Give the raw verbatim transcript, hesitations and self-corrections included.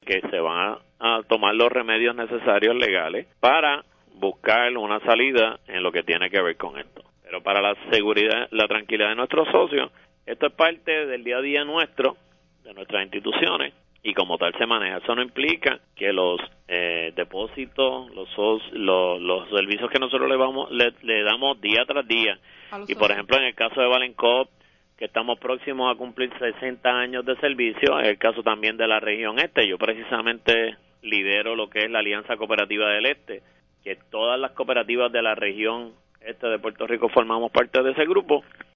que se van a, a tomar los remedios necesarios legales para buscar una salida en lo que tiene que ver con esto. Pero para la seguridad, la tranquilidad de nuestros socios, esto es parte del día a día nuestro, de nuestras instituciones, y como tal se maneja. Eso no implica que los eh, depósitos, los, los los servicios que nosotros le vamos le, le damos día tras día, y por ejemplo en el caso de Valencop, que estamos próximos a cumplir sesenta años de servicio, es el caso también de la región este. Yo precisamente lidero lo que es la Alianza Cooperativa del Este, que todas las cooperativas de la región este de Puerto Rico formamos parte de ese grupo,